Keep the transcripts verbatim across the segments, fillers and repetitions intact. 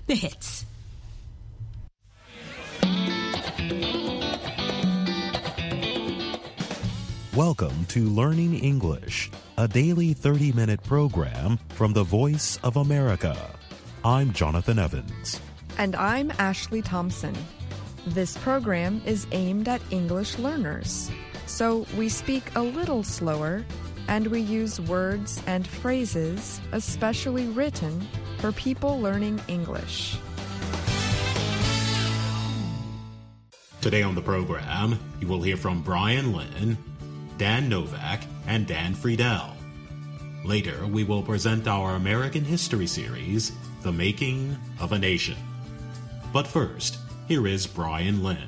the hits. Welcome to Learning English, a daily thirty-minute program from the Voice of America. I'm Jonathan Evans. And I'm Ashley Thompson. This program is aimed at English learners, so we speak a little slower and we use words and phrases especially written for people learning English. Today on the program, you will hear from Brian Lynn, Dan Novak, and Dan Friedel. Later, we will present our American history series, The Making of a Nation. But first, here is Brian Lynn.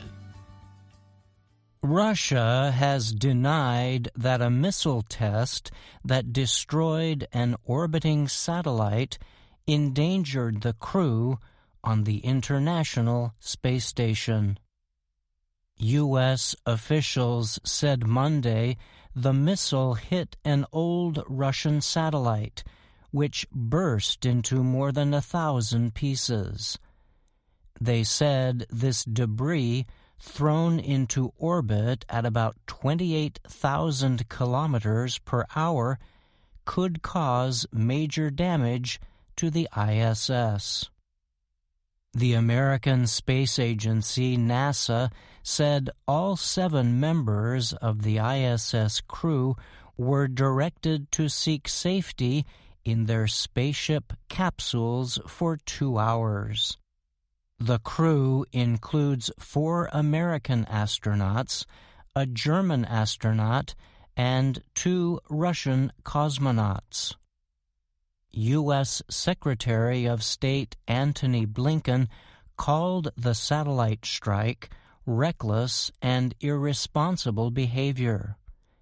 Russia has denied that a missile test that destroyed an orbiting satellite endangered the crew on the International Space Station. U S officials said Monday the missile hit an old Russian satellite, which burst into more than a thousand pieces. They said this debris, thrown into orbit at about twenty-eight thousand kilometers per hour, could cause major damage to the I S S. The American Space Agency, NASA, said all seven members of the I S S crew were directed to seek safety in their spaceship capsules for two hours. The crew includes four American astronauts, a German astronaut, and two Russian cosmonauts. U S Secretary of State Antony Blinken called the satellite strike reckless and irresponsible behavior.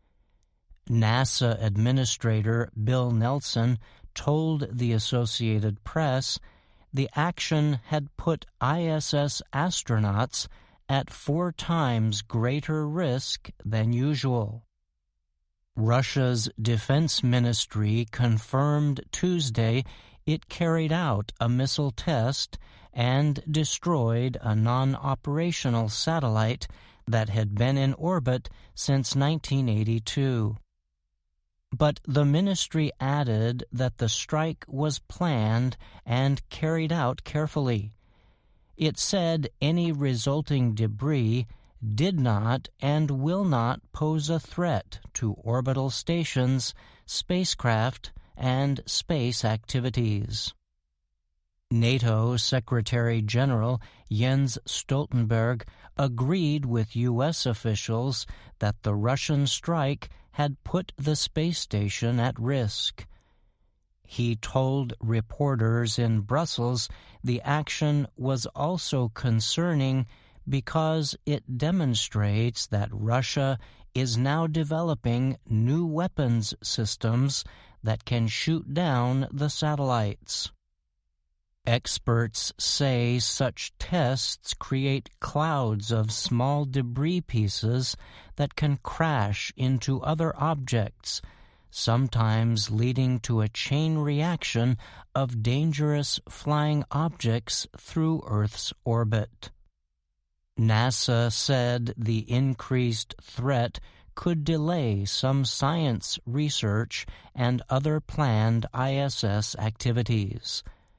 NASA Administrator Bill Nelson told the Associated Press the action had put I S S astronauts at four times greater risk than usual. Russia's defense ministry confirmed Tuesday it carried out a missile test and destroyed a non-operational satellite that had been in orbit since nineteen eighty-two. But the ministry added that the strike was planned and carried out carefully. It said any resulting debris did not and will not pose a threat to orbital stations, spacecraft, and space activities. NATO Secretary General Jens Stoltenberg agreed with U S officials that the Russian strike had put the space station at risk. He told reporters in Brussels the action was also concerning because it demonstrates that Russia is now developing new weapons systems that can shoot down the satellites. Experts say such tests create clouds of small debris pieces that can crash into other objects, sometimes leading to a chain reaction of dangerous flying objects through Earth's orbit. NASA said the increased threat could delay some science research and other planned I S S activities.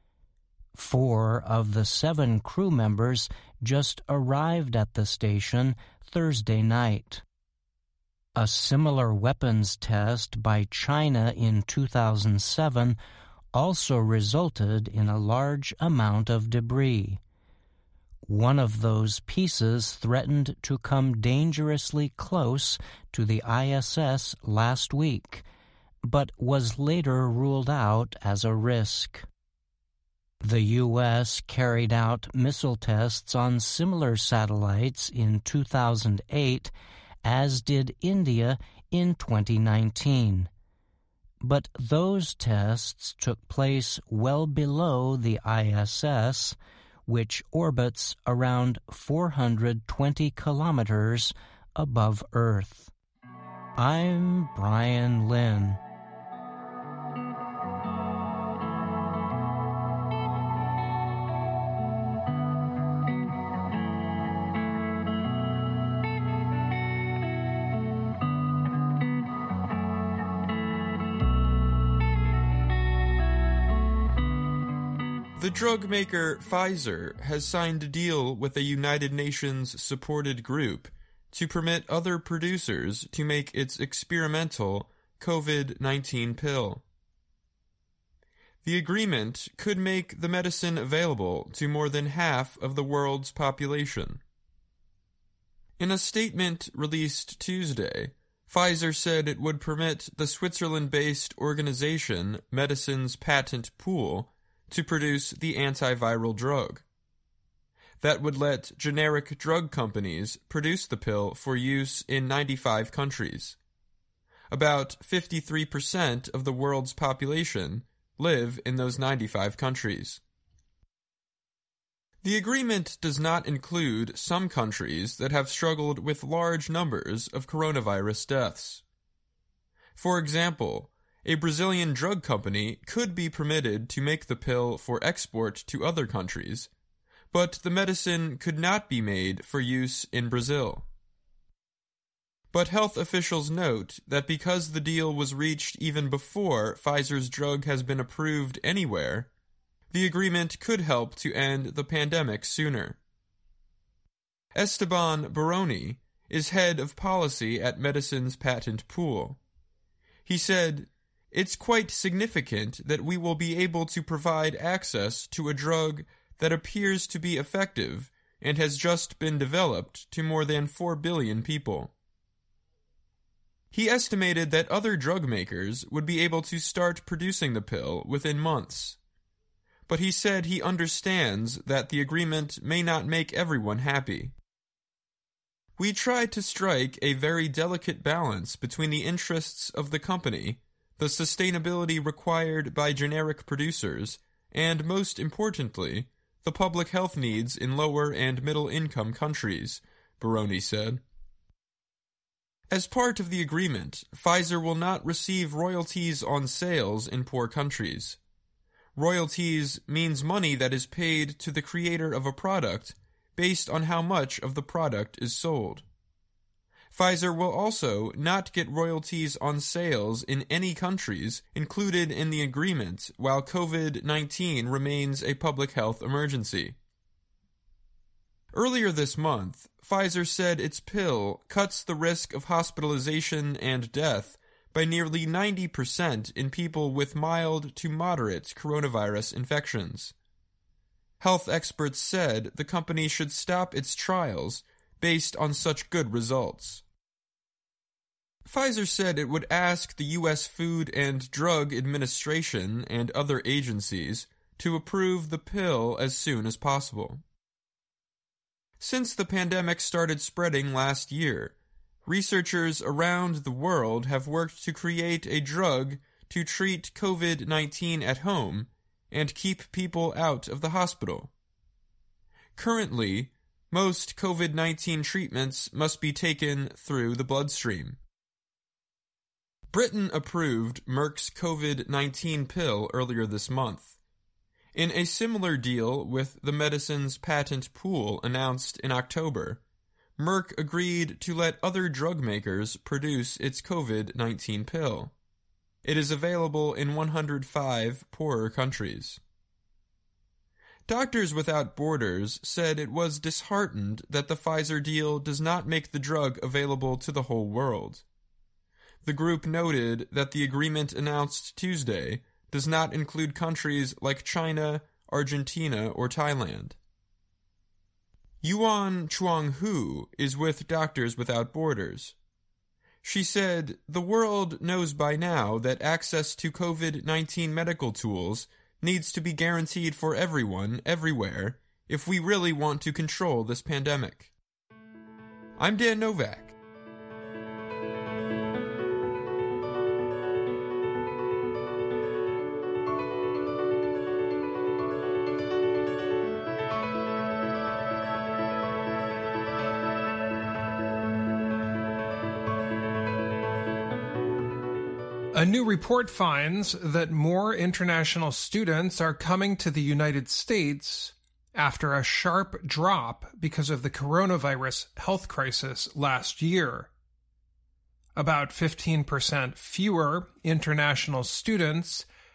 Four of the seven crew members just arrived at the station Thursday night. A similar weapons test by China in two thousand seven also resulted in a large amount of debris. One of those pieces threatened to come dangerously close to the I S S last week, but was later ruled out as a risk. The U S carried out missile tests on similar satellites in two thousand eight, as did India in twenty nineteen. But those tests took place well below the I S S, which orbits around four hundred twenty kilometers above Earth. I'm Brian Lynn. The drug maker Pfizer has signed a deal with a United Nations-supported group to permit other producers to make its experimental COVID nineteen pill. The agreement could make the medicine available to more than half of the world's population. In a statement released Tuesday, Pfizer said it would permit the Switzerland-based organization Medicines Patent Pool to produce the antiviral drug. That would let generic drug companies produce the pill for use in ninety-five countries. About fifty-three percent of the world's population live in those ninety-five countries. The agreement does not include some countries that have struggled with large numbers of coronavirus deaths. For example, a Brazilian drug company could be permitted to make the pill for export to other countries, but the medicine could not be made for use in Brazil. But health officials note that because the deal was reached even before Pfizer's drug has been approved anywhere, the agreement could help to end the pandemic sooner. Esteban Baroni is head of policy at Medicines Patent Pool. He said, "It's quite significant that we will be able to provide access to a drug that appears to be effective and has just been developed to more than four billion people." He estimated that other drug makers would be able to start producing the pill within months. But he said he understands that the agreement may not make everyone happy. "We tried to strike a very delicate balance between the interests of the company, the sustainability required by generic producers, and, most importantly, the public health needs in lower and middle-income countries," Baroni said. As part of the agreement, Pfizer will not receive royalties on sales in poor countries. Royalties means money that is paid to the creator of a product based on how much of the product is sold. Pfizer will also not get royalties on sales in any countries included in the agreement while COVID nineteen remains a public health emergency. Earlier this month, Pfizer said its pill cuts the risk of hospitalization and death by nearly ninety percent in people with mild to moderate coronavirus infections. Health experts said the company should stop its trials based on such good results. Pfizer said it would ask the U S Food and Drug Administration and other agencies to approve the pill as soon as possible. Since the pandemic started spreading last year, researchers around the world have worked to create a drug to treat COVID nineteen at home and keep people out of the hospital. Currently, most COVID nineteen treatments must be taken through the bloodstream. Britain approved Merck's COVID nineteen pill earlier this month. In a similar deal with the Medicines Patent Pool announced in October, Merck agreed to let other drug makers produce its COVID nineteen pill. It is available in one hundred five poorer countries. Doctors Without Borders said it was disheartened that the Pfizer deal does not make the drug available to the whole world. The group noted that the agreement announced Tuesday does not include countries like China, Argentina, or Thailand. Yuan Chuang-hu is with Doctors Without Borders. She said, "The world knows by now that access to COVID nineteen medical tools needs to be guaranteed for everyone, everywhere, if we really want to control this pandemic." I'm Dan Novak. A new report finds that more international students are coming to the United States after a sharp drop because of the coronavirus health crisis last year. About fifteen percent fewer international students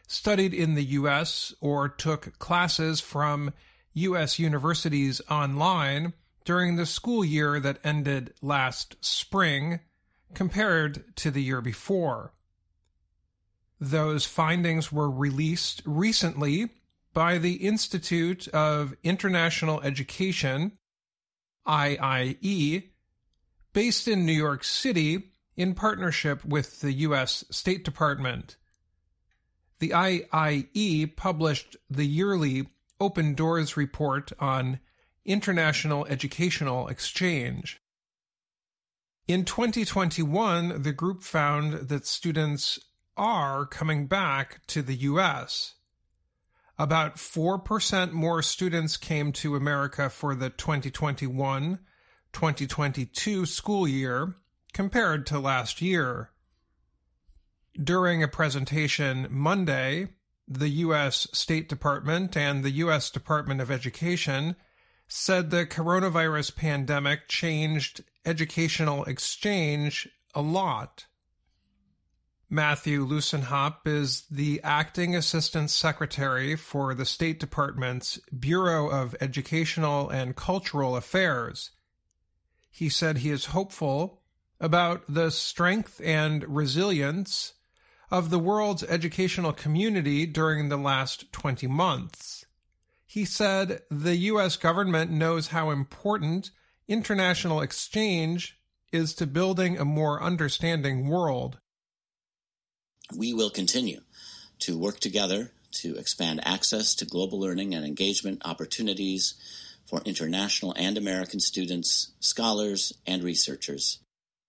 studied in the U S or took classes from U S universities online during the school year that ended last spring compared to the year before. Those findings were released recently by the Institute of International Education, I I E, based in New York City in partnership with the U S State Department. The I I E published the yearly Open Doors report on international educational exchange. In twenty twenty-one, the group found that students are coming back to the U S. About four percent more students came to America for the twenty twenty-one twenty twenty-two school year compared to last year. During a presentation Monday, the U S State Department and the U S Department of Education said the coronavirus pandemic changed educational exchange a lot. Matthew Lusenhop is the acting assistant secretary for the State Department's Bureau of Educational and Cultural Affairs. He said he is hopeful about the strength and resilience of the world's educational community during the last twenty months. He said the U S government knows how important international exchange is to building a more understanding world. We will continue to work together to expand access to global learning and engagement opportunities for international and American students, scholars, and researchers.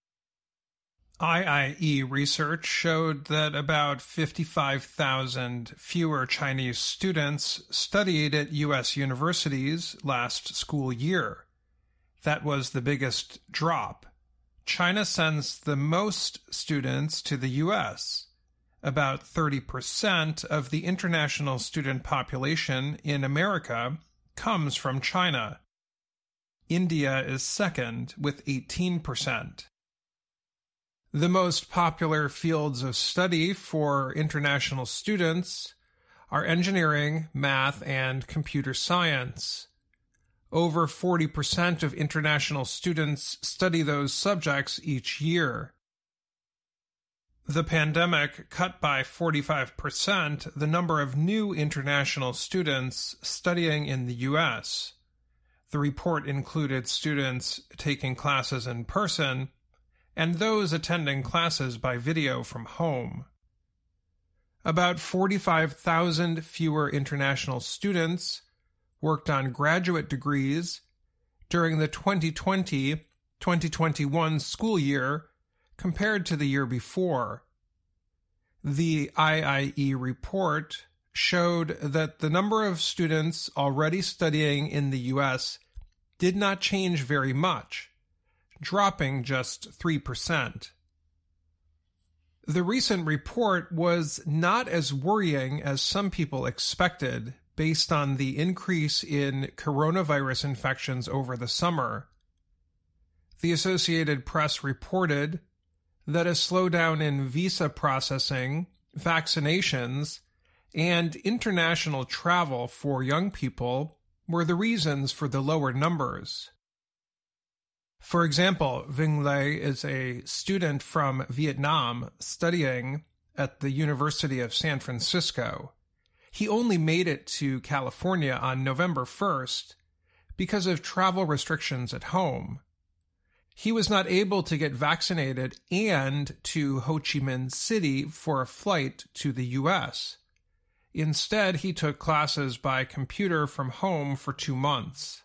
I I E research showed that about fifty-five thousand fewer Chinese students studied at U S universities last school year. That was the biggest drop. China sends the most students to the U S. About thirty percent of the international student population in America comes from China. India is second with eighteen percent. The most popular fields of study for international students are engineering, math, and computer science. Over forty percent of international students study those subjects each year. The pandemic cut by forty-five percent the number of new international students studying in the U S. The report included students taking classes in person and those attending classes by video from home. About forty-five thousand fewer international students worked on graduate degrees during the twenty twenty twenty twenty-one school year compared to the year before. The I I E report showed that the number of students already studying in the U S did not change very much, dropping just three percent. The recent report was not as worrying as some people expected based on the increase in coronavirus infections over the summer. The Associated Press reported that a slowdown in visa processing, vaccinations, and international travel for young people were the reasons for the lower numbers. For example, Vinh Le is a student from Vietnam studying at the University of San Francisco. He only made it to California on November first because of travel restrictions at home. He was not able to get vaccinated and to Ho Chi Minh City for a flight to the U S. Instead, he took classes by computer from home for two months.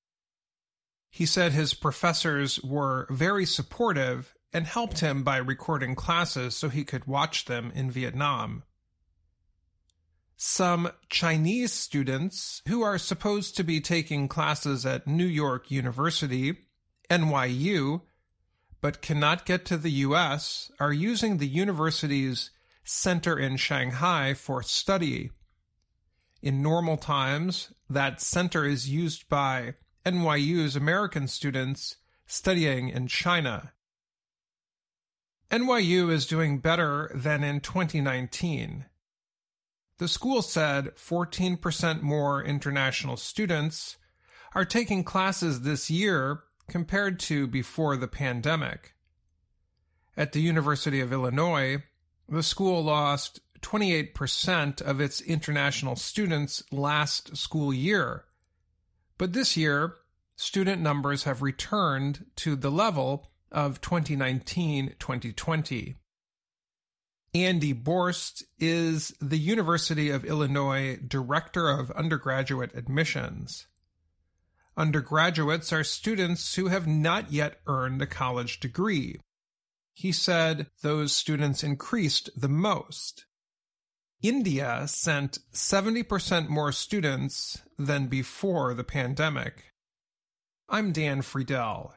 He said his professors were very supportive and helped him by recording classes so he could watch them in Vietnam. Some Chinese students who are supposed to be taking classes at New York University, N Y U, but cannot get to the U S, are using the university's center in Shanghai for study. In normal times, that center is used by N Y U's American students studying in China. N Y U is doing better than in twenty nineteen. The school said fourteen percent more international students are taking classes this year compared to before the pandemic. At the University of Illinois, the school lost twenty-eight percent of its international students last school year. But this year, student numbers have returned to the level of twenty nineteen twenty twenty. Andy Borst is the University of Illinois Director of Undergraduate Admissions. Undergraduates are students who have not yet earned a college degree. He said those students increased the most. India sent seventy percent more students than before the pandemic. I'm Dan Friedel.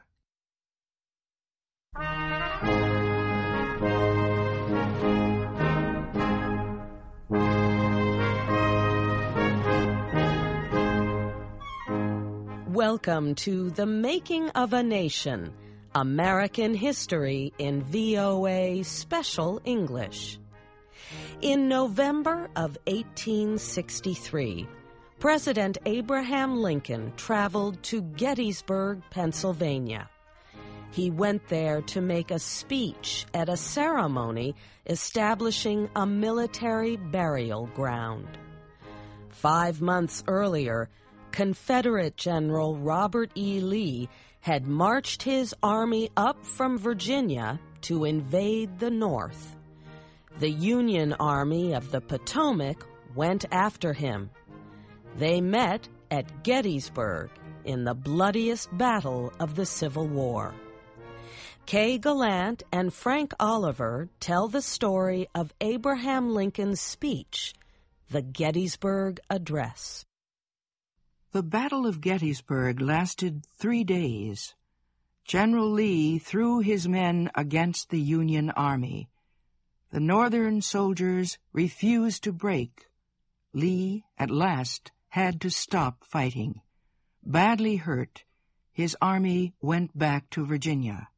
Welcome to The Making of a Nation, American History in V O A Special English. In November of eighteen sixty-three, President Abraham Lincoln traveled to Gettysburg, Pennsylvania. He went there to make a speech at a ceremony establishing a military burial ground. Five months earlier, Confederate General Robert E. Lee had marched his army up from Virginia to invade the North. The Union Army of the Potomac went after him. They met at Gettysburg in the bloodiest battle of the Civil War. Kay Gallant and Frank Oliver tell the story of Abraham Lincoln's speech, the Gettysburg Address. The Battle of Gettysburg lasted three days. General Lee threw his men against the Union Army. The Northern soldiers refused to break. Lee, at last, had to stop fighting. Badly hurt, his army went back to Virginia.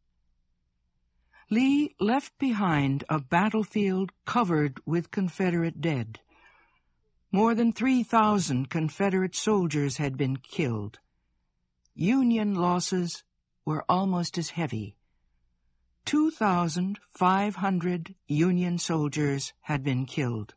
Lee left behind a battlefield covered with Confederate dead. More than three thousand Confederate soldiers had been killed. Union losses were almost as heavy. two thousand five hundred Union soldiers had been killed.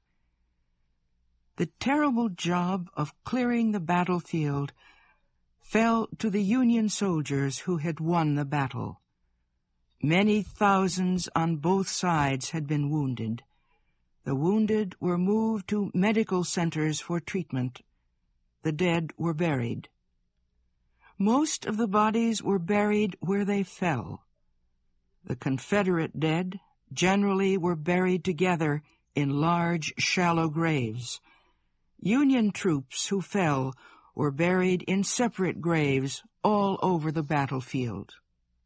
The terrible job of clearing the battlefield fell to the Union soldiers who had won the battle. Many thousands on both sides had been wounded. The wounded were moved to medical centers for treatment. The dead were buried. Most of the bodies were buried where they fell. The Confederate dead generally were buried together in large, shallow graves. Union troops who fell were buried in separate graves all over the battlefield.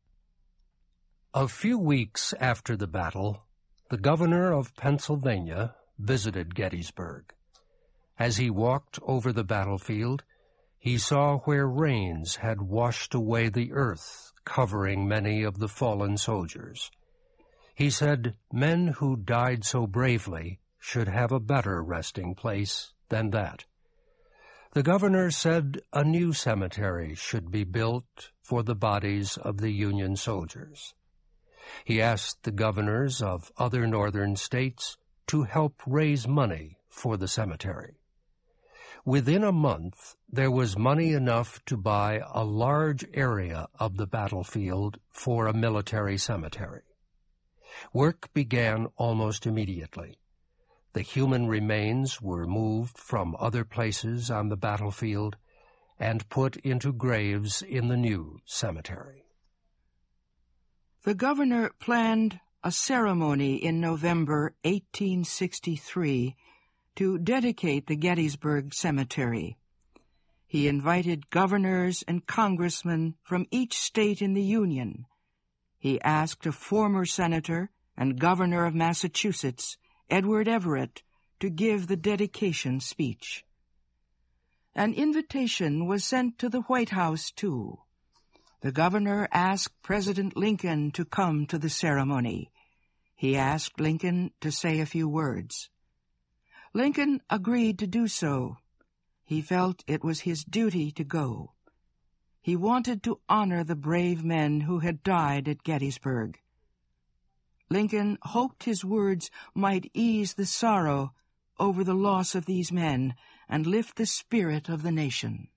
A few weeks after the battle, the governor of Pennsylvania visited Gettysburg. As he walked over the battlefield, he saw where rains had washed away the earth, covering many of the fallen soldiers. He said men who died so bravely should have a better resting place than that. The governor said a new cemetery should be built for the bodies of the Union soldiers. He asked the governors of other northern states to help raise money for the cemetery. Within a month, there was money enough to buy a large area of the battlefield for a military cemetery. Work began almost immediately. The human remains were moved from other places on the battlefield and put into graves in the new cemetery. The governor planned a ceremony in November eighteen sixty-three to dedicate the Gettysburg Cemetery. He invited governors and congressmen from each state in the Union. He asked a former senator and governor of Massachusetts, Edward Everett, to give the dedication speech. An invitation was sent to the White House, too. The governor asked President Lincoln to come to the ceremony. He asked Lincoln to say a few words. Lincoln agreed to do so. He felt it was his duty to go. He wanted to honor the brave men who had died at Gettysburg. Lincoln hoped his words might ease the sorrow over the loss of these men and lift the spirit of the nation.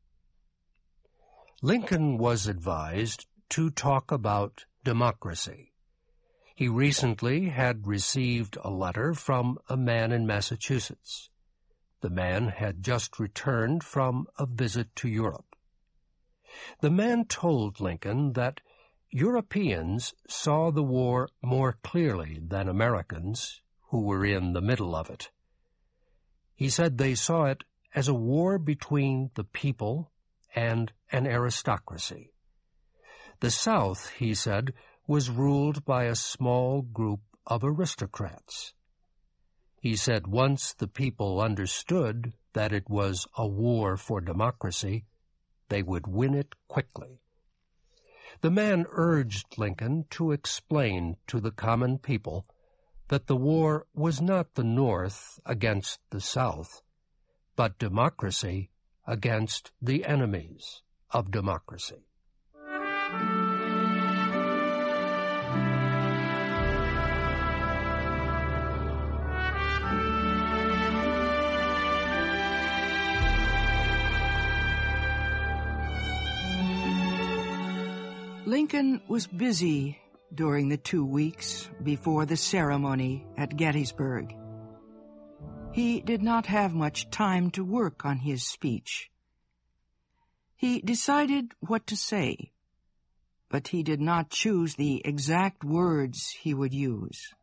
Lincoln was advised to talk about democracy. He recently had received a letter from a man in Massachusetts. The man had just returned from a visit to Europe. The man told Lincoln that Europeans saw the war more clearly than Americans, who were in the middle of it. He said they saw it as a war between the people and an aristocracy. The South, he said, was ruled by a small group of aristocrats. He said once the people understood that it was a war for democracy, they would win it quickly. The man urged Lincoln to explain to the common people that the war was not the North against the South, but democracy against the enemies of democracy. Lincoln was busy during the two weeks before the ceremony at Gettysburg. He did not have much time to work on his speech. He decided what to say, but he did not choose the exact words he would use.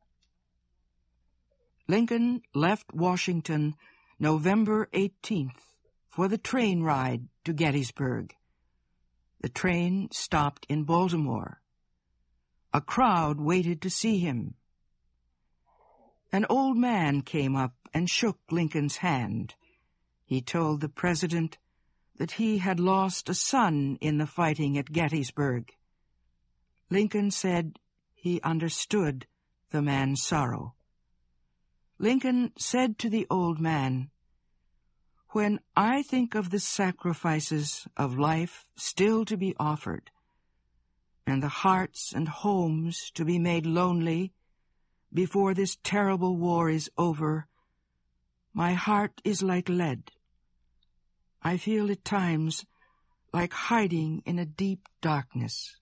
Lincoln left Washington November eighteenth for the train ride to Gettysburg. The train stopped in Baltimore. A crowd waited to see him. An old man came up and shook Lincoln's hand. He told the president that he had lost a son in the fighting at Gettysburg. Lincoln said he understood the man's sorrow. Lincoln said to the old man, "When I think of the sacrifices of life still to be offered, and the hearts and homes to be made lonely before this terrible war is over, my heart is like lead. I feel at times like hiding in a deep darkness."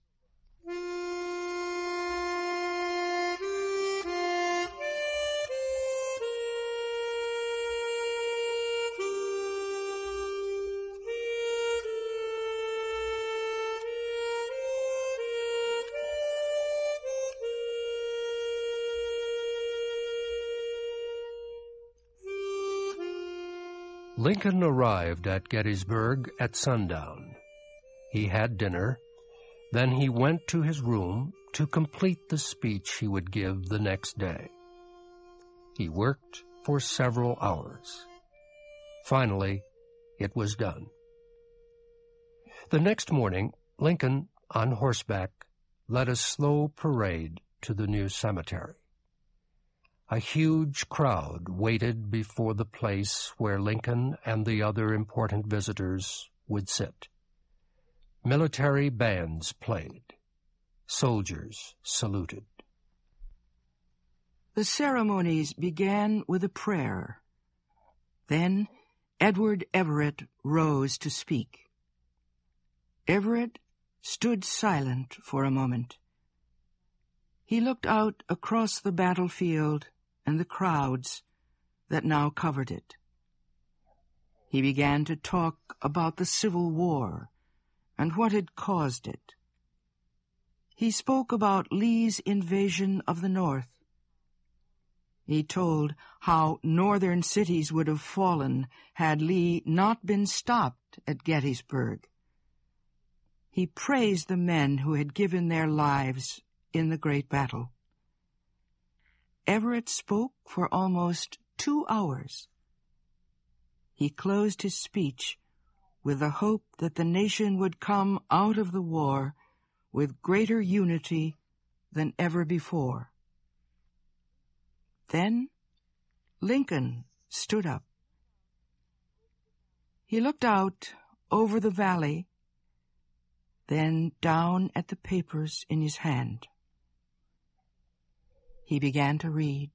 Lincoln arrived at Gettysburg at sundown. He had dinner, then he went to his room to complete the speech he would give the next day. He worked for several hours. Finally, it was done. The next morning, Lincoln, on horseback, led a slow parade to the new cemetery. A huge crowd waited before the place where Lincoln and the other important visitors would sit. Military bands played. Soldiers saluted. The ceremonies began with a prayer. Then Edward Everett rose to speak. Everett stood silent for a moment. He looked out across the battlefield and the crowds that now covered it. He began to talk about the Civil War and what had caused it. He spoke about Lee's invasion of the North. He told how northern cities would have fallen had Lee not been stopped at Gettysburg. He praised the men who had given their lives in the great battle. Everett spoke for almost two hours. He closed his speech with the hope that the nation would come out of the war with greater unity than ever before. Then Lincoln stood up. He looked out over the valley, then down at the papers in his hand. He began to read.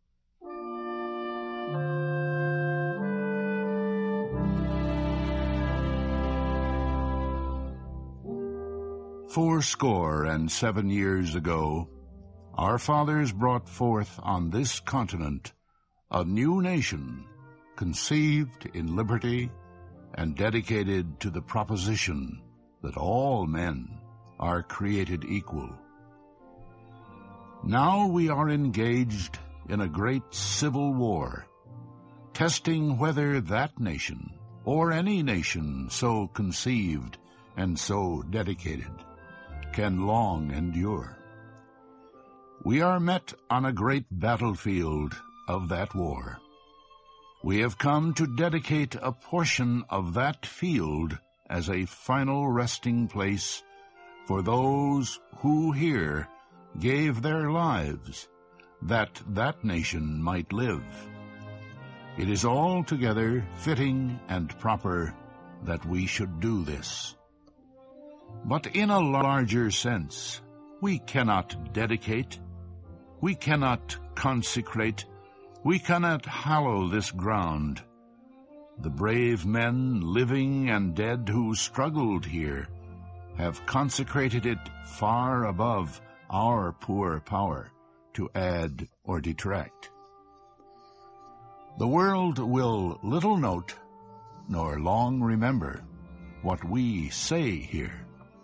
Fourscore and seven years ago, our fathers brought forth on this continent a new nation, conceived in liberty and dedicated to the proposition that all men are created equal. Now we are engaged in a great civil war, testing whether that nation, or any nation so conceived and so dedicated, can long endure. We are met on a great battlefield of that war. We have come to dedicate a portion of that field as a final resting place for those who here gave their lives that that nation might live. It is altogether fitting and proper that we should do this. But in a larger sense, we cannot dedicate, we cannot consecrate, we cannot hallow this ground. The brave men, living and dead, who struggled here, have consecrated it far above our poor power to add or detract. The world will little note, nor long remember, what we say here.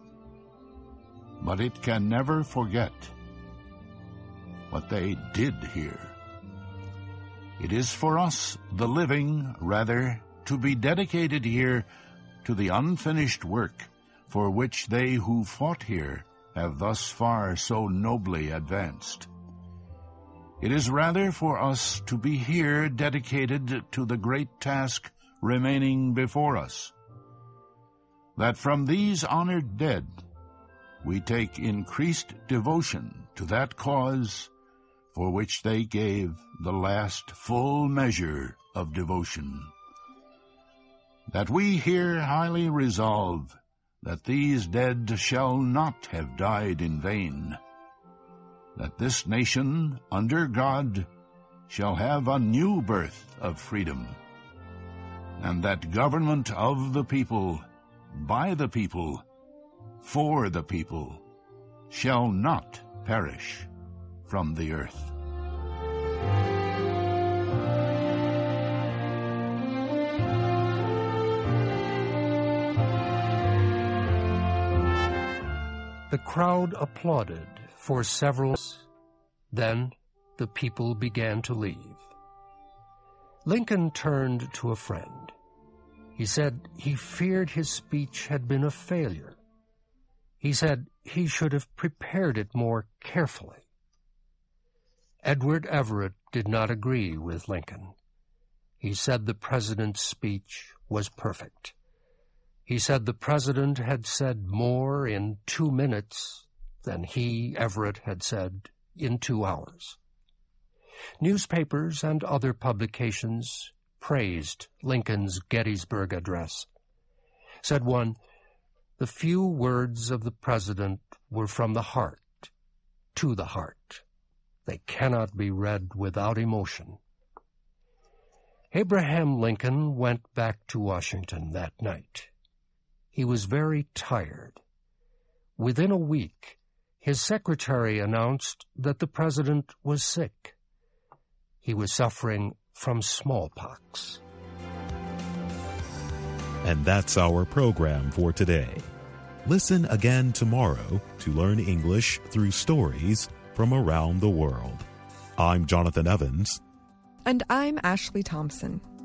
But it can never forget what they did here. It is for us, the living, rather, to be dedicated here to the unfinished work for which they who fought here have thus far so nobly advanced. It is rather for us to be here dedicated to the great task remaining before us, that from these honored dead we take increased devotion to that cause for which they gave the last full measure of devotion. That we here highly resolve that these dead shall not have died in vain, that this nation, under God, shall have a new birth of freedom, and that government of the people, by the people, for the people, shall not perish from the earth. The crowd applauded for several minutes. Then the people began to leave. Lincoln turned to a friend. He said he feared his speech had been a failure. He said he should have prepared it more carefully. Edward Everett did not agree with Lincoln. He said the president's speech was perfect. He said the president had said more in two minutes than he, Everett, had said in two hours. Newspapers and other publications praised Lincoln's Gettysburg Address. Said one, "The few words of the president were from the heart, to the heart. They cannot be read without emotion." Abraham Lincoln went back to Washington that night. He was very tired. Within a week, his secretary announced that the president was sick. He was suffering from smallpox. And that's our program for today. Listen again tomorrow to learn English through stories from around the world. I'm Jonathan Evans. And I'm Ashley Thompson.